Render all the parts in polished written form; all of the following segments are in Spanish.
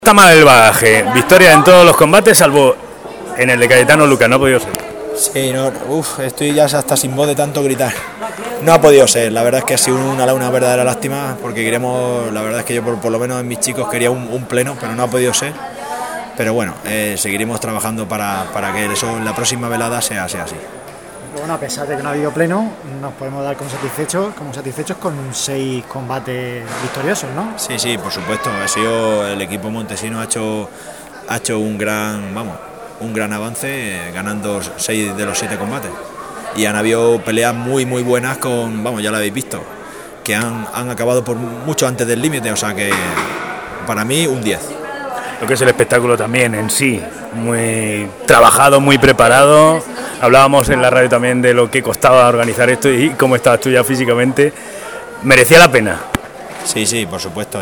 Está mal el bagaje, victoria en todos los combates salvo en el de Cayetano Lucas, no ha podido ser. Sí, no, estoy ya hasta sin voz de tanto gritar. No ha podido ser, la verdad es que ha sido una verdadera lástima porque queremos, la verdad es que yo por lo menos en mis chicos quería un pleno, pero no ha podido ser. Pero bueno, seguiremos trabajando para que eso en la próxima velada sea así. Bueno, a pesar de que no ha habido pleno, nos podemos dar como satisfechos con 6 combates victoriosos, ¿no? Sí, por supuesto. El equipo montesino ha hecho un gran avance, ganando 6 de los 7 combates. Y han habido peleas muy buenas ya lo habéis visto, que han acabado por mucho antes del límite, o sea que para mí un 10. Lo que es el espectáculo también en sí, muy trabajado, muy preparado. Hablábamos en la radio también de lo que costaba organizar esto y cómo estabas tú ya físicamente. ¿Merecía la pena? Sí, por supuesto.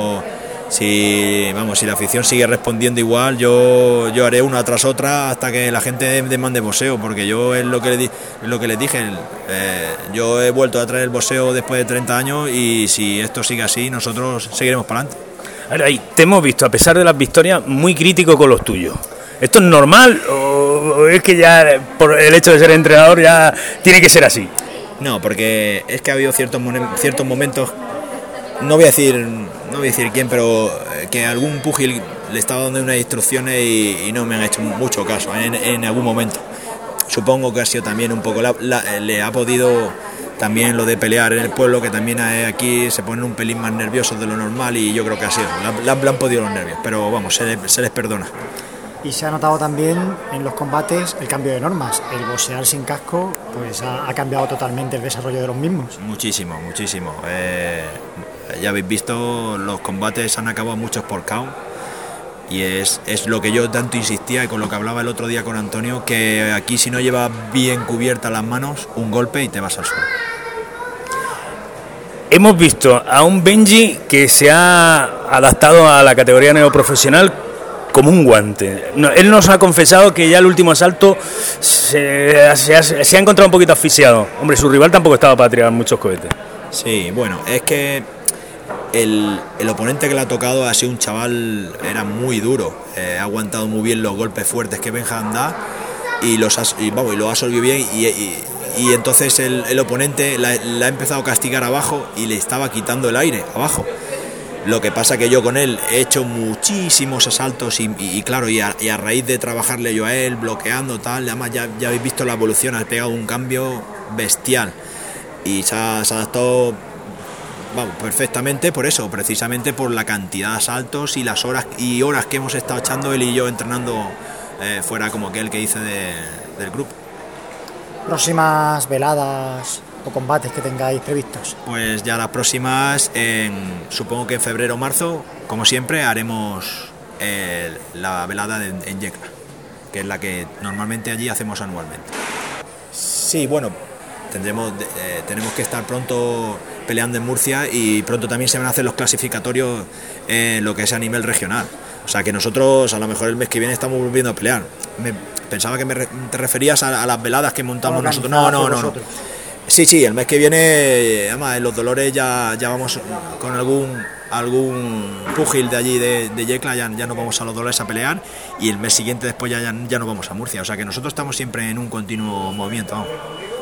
Si la afición sigue respondiendo igual, yo haré una tras otra hasta que la gente demande boxeo, porque yo es lo que les dije. Yo he vuelto a traer el boxeo después de 30 años y si esto sigue así, nosotros seguiremos para adelante. Ahora, te hemos visto, a pesar de las victorias, muy crítico con los tuyos. ¿Esto es normal o es que ya por el hecho de ser entrenador ya tiene que ser así? No, porque es que ha habido ciertos momentos, no voy a decir quién, pero que algún púgil le estaba dando unas instrucciones y no me han hecho mucho caso en algún momento. Supongo que ha sido también un poco, le ha podido también lo de pelear en el pueblo, que también aquí se ponen un pelín más nerviosos de lo normal y yo creo que ha sido, le han podido los nervios, pero vamos, se les perdona. Y se ha notado también en los combates el cambio de normas. El boxear sin casco pues ha cambiado totalmente el desarrollo de los mismos. Muchísimo. Ya habéis visto, los combates han acabado muchos por KO. Y es lo que yo tanto insistía y con lo que hablaba el otro día con Antonio, que aquí si no llevas bien cubiertas las manos, un golpe y te vas al suelo. Hemos visto a un Benji que se ha adaptado a la categoría neoprofesional como un guante. Él nos ha confesado que ya el último asalto se ha encontrado un poquito asfixiado. Hombre, su rival tampoco estaba para tirar muchos cohetes. Sí, bueno, es que el oponente que le ha tocado ha sido un chaval, era muy duro, ha aguantado muy bien los golpes fuertes que Benjam da y lo ha absorbido bien y entonces el oponente la ha empezado a castigar abajo y le estaba quitando el aire abajo. Lo que pasa que yo con él he hecho muchísimos asaltos y claro, y a raíz de trabajarle yo a él, bloqueando tal, además ya habéis visto la evolución, ha pegado un cambio bestial y se ha adaptado perfectamente por eso, precisamente por la cantidad de asaltos y las horas que hemos estado echando él y yo entrenando fuera como aquel que hice del grupo. Próximas veladas o combates que tengáis previstos. Pues ya las próximas, supongo que en febrero o marzo, como siempre, haremos la velada en Yecla, que es la que normalmente allí hacemos anualmente. Sí, bueno, tenemos que estar pronto peleando en Murcia y pronto también se van a hacer los clasificatorios en lo que es a nivel regional. O sea que nosotros a lo mejor el mes que viene estamos volviendo a pelear. Pensaba que te referías a las veladas que montamos nosotros. No. Sí, el mes que viene, además en Los Dolores ya vamos con algún púgil de allí de Yecla, ya nos vamos a Los Dolores a pelear y el mes siguiente después ya nos vamos a Murcia. O sea que nosotros estamos siempre en un continuo movimiento.